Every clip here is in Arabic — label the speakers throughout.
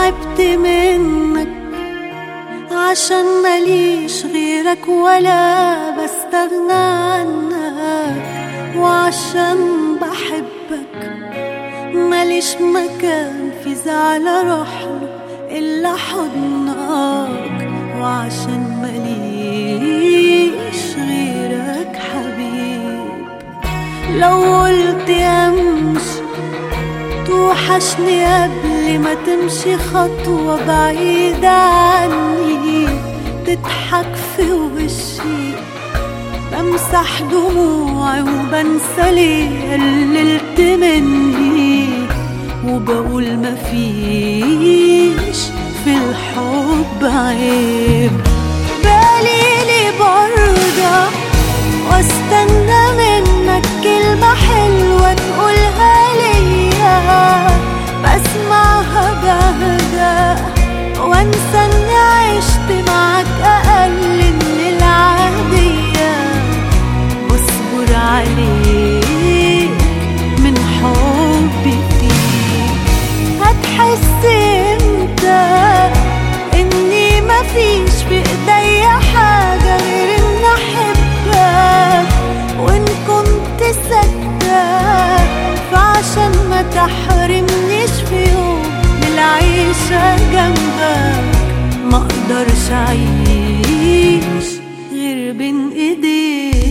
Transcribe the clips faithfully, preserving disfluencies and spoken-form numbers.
Speaker 1: تعبت منك عشان ماليش غيرك ولا بستغنى عنك، وعشان بحبك ماليش مكان في زعل اروحله الا حضنك، وعشان ماليش غيرك حبيب. لو قلت امشي توحشني قبل ما تمشي خطوة بعيدة عني، تضحك في وشي بمسح دموعي وبنسى ليه قللت مني، وبقول مفيش في الحب عيب. بالي برضى واستنى منك كلمة حلوة تقولها ليا، بسمعها بهدى وانسى اني عشت معاك اقل من العادية، واصبر عليك من حبي فيك. هتحس امتى اني مفيش في ايديا حاجة غير ان احبك، وان كنت صدق فعشان ما تحرمنيش في يوم من العيشة جنبك، ما اقدرش اعيش غير بين ايديك.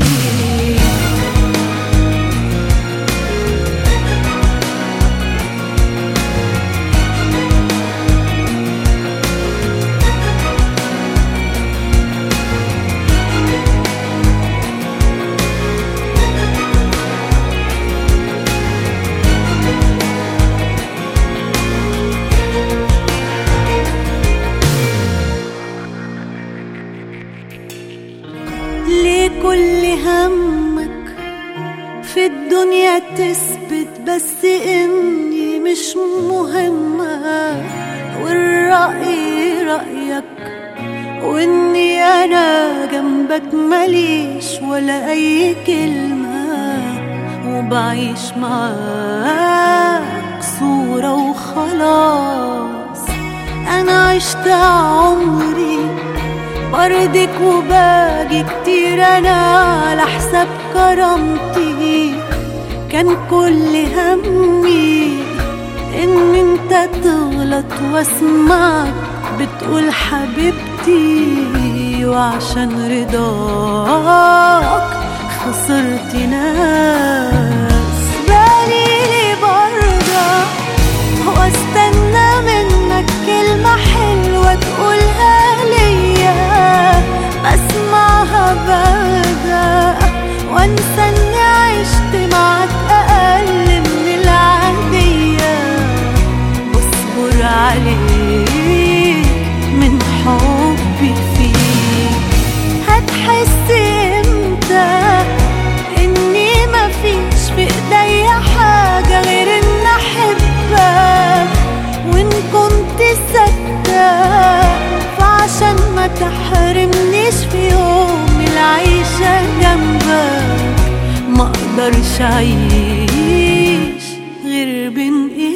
Speaker 1: ليه كل همك في الدنيا تثبت بس اني مش مهمة، والرأي رأيك واني انا جنبك ماليش ولا اي كلمة، وبعيش معاك صورة وخلاص. انا عشت عمري برضك وباجي كتير انا على حساب كرامتي، كان كل همي ان انت تغلط واسمعك بتقول حبيبتي، وعشان رضاك خسرت ناس. بالي برضى واستنى منك كلمة حلوة تقولها ليا، بسمعها بهدى وانسى اني عشت معاك اقل من العادية، واصبر عليك من حبي فيك. هتحس امتى اني مفيش في ايديا حاجة غير ان احبك، وان كنت صدق فعشان ما تحرمنيش في يوم العيشة جنبك، ما اقدرش اعيش غير بين ايديك.